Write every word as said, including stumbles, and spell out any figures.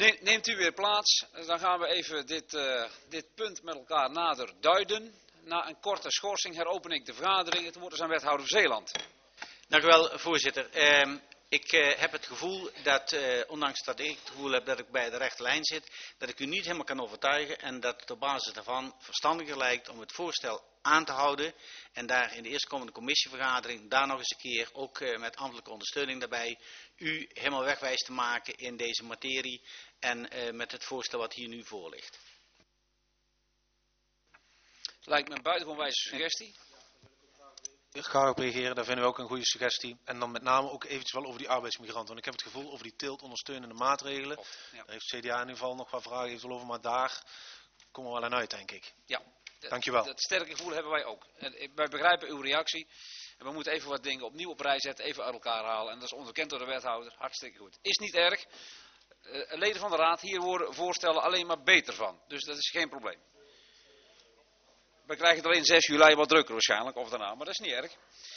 Ne- Neemt u weer plaats, dan gaan we even dit, uh, dit punt met elkaar nader duiden. Na een korte schorsing heropen ik de vergadering. Het woord is aan wethouder Zeeland. Dank u wel, voorzitter. Uh, ik uh, heb het gevoel dat, uh, ondanks dat ik het gevoel heb dat ik bij de rechte lijn zit, dat ik u niet helemaal kan overtuigen en dat het op basis daarvan verstandiger lijkt om het voorstel aan te houden en daar in de eerstkomende commissievergadering, daar nog eens een keer, ook uh, met ambtelijke ondersteuning daarbij, u helemaal wegwijs te maken in deze materie en uh, met het voorstel wat hier nu voor ligt. Lijkt me een buitengewoon wijze suggestie. Ik ga erop reageren, dat vinden we ook een goede suggestie. En dan met name ook eventjes wel over die arbeidsmigranten. Want ik heb het gevoel over die teelt ondersteunende maatregelen. Klopt, ja. Daar heeft C D A in ieder geval nog wat vragen heeft over, maar daar komen we wel aan uit, denk ik. Ja, dankjewel. Dat sterke gevoel hebben wij ook. En wij begrijpen uw reactie. En we moeten even wat dingen opnieuw op rij zetten, even uit elkaar halen. En dat is onderkend door de wethouder. Hartstikke goed. Is niet erg. Uh, leden van de raad, hier worden voorstellen alleen maar beter van. Dus dat is geen probleem. We krijgen het alleen zes juli wat drukker waarschijnlijk, of daarna, maar dat is niet erg.